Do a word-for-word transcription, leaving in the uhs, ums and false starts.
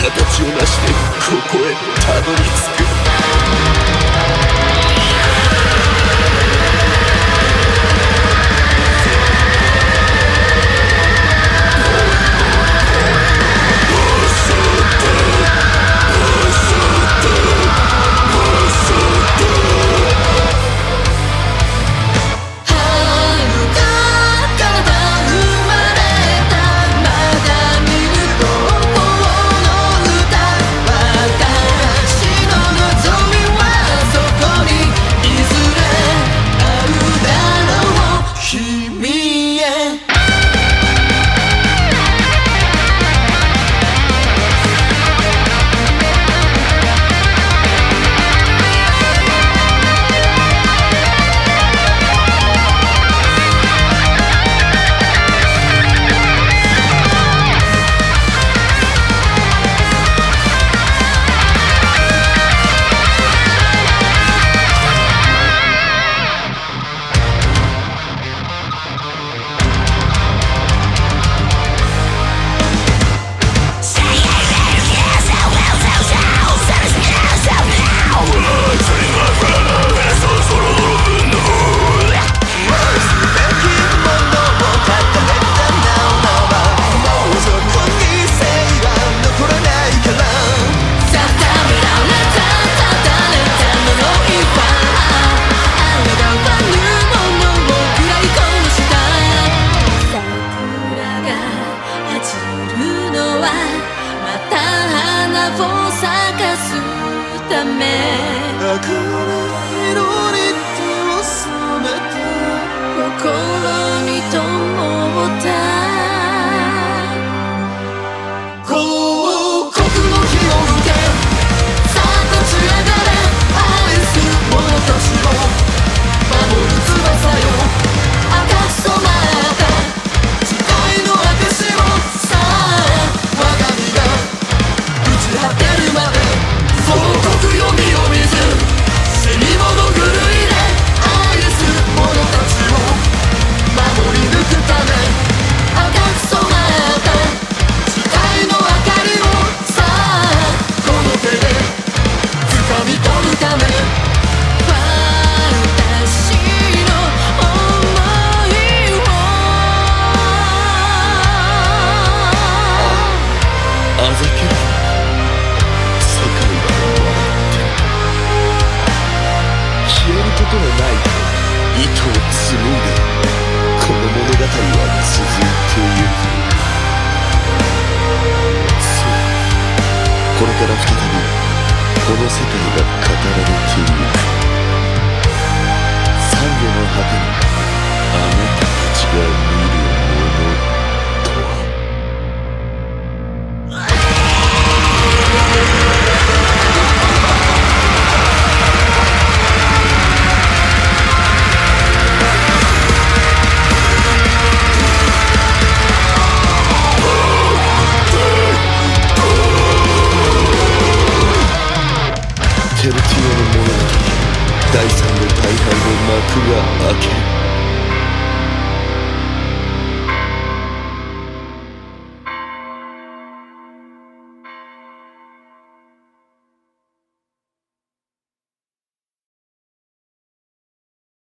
形を成してここへたどり着く。 ため明るい色に手を染めて心に灯った広告の火を受けさあ立ち上がれ愛す者たちを守る翼よ赤く染まった誓いの証をさあ我が身が打ち果てるまで総国よ身を見ず死に物狂いで愛す者たちを守り抜くため赤く染まった誓いの明かりをさあこの手で掴み取るため私の想いをあざける世界は笑って消えることのない糸を紡いでこの物語は続いてゆく。そうこれから再びこの世界が語られていく。サンゴの果てにあなたたちが見るものとは。テルティオの物語第三の大敗の幕が開ける。